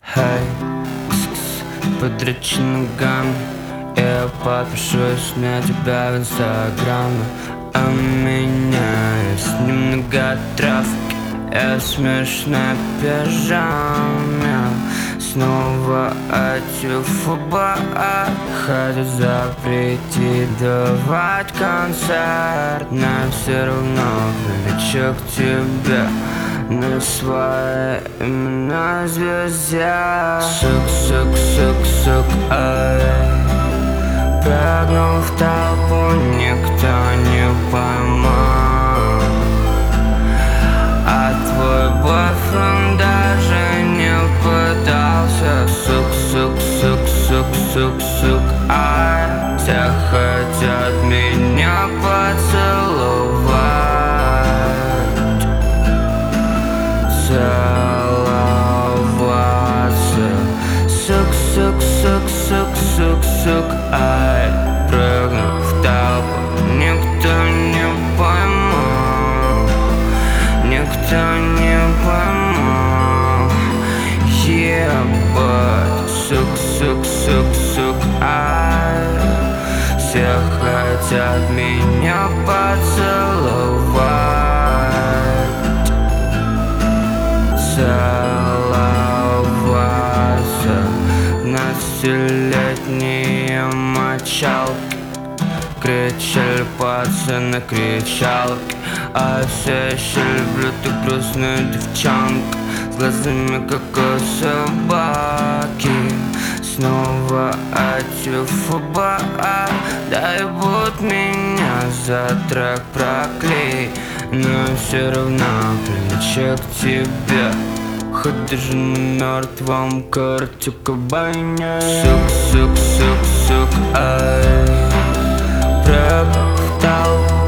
Хей, кс-кс, подрочи ногами. Я подпишусь на тебя в инстаграме. А у меня есть немного трафики. Я в смешной пижаме. Снова антифоба. Хотят запретить давать концерт, но все равно прилечу к тебе на свои имена звезде. Сук, сук, сук, сук, ай. Прыгнул в толпу, никто не поймал. А твой бойфренд даже не пытался. Сук, сук, сук, сук, сук, сук, ай. Все хотят меня поцеловать, целоваться. Сук, сук, сук, сук, сук, сук, ай. Прыгнул в толпу, никто не поймал. Никто не поймал. Ебать. Сук, сук, сук, сук, ай. Все хотят меня поцеловать, целоваться. 15-летние мочалки кричали пацаны, кричалки. А все еще люблю ту грустную девчонку с глазами, как у собаки. Снова антифоба. Дай будь меня за трек проклей, но все равно прилечу к тебе, хоть даже на мертвом Курте Кобейне. Сук, сук, сук, сук, ай. Прыгал в толпу,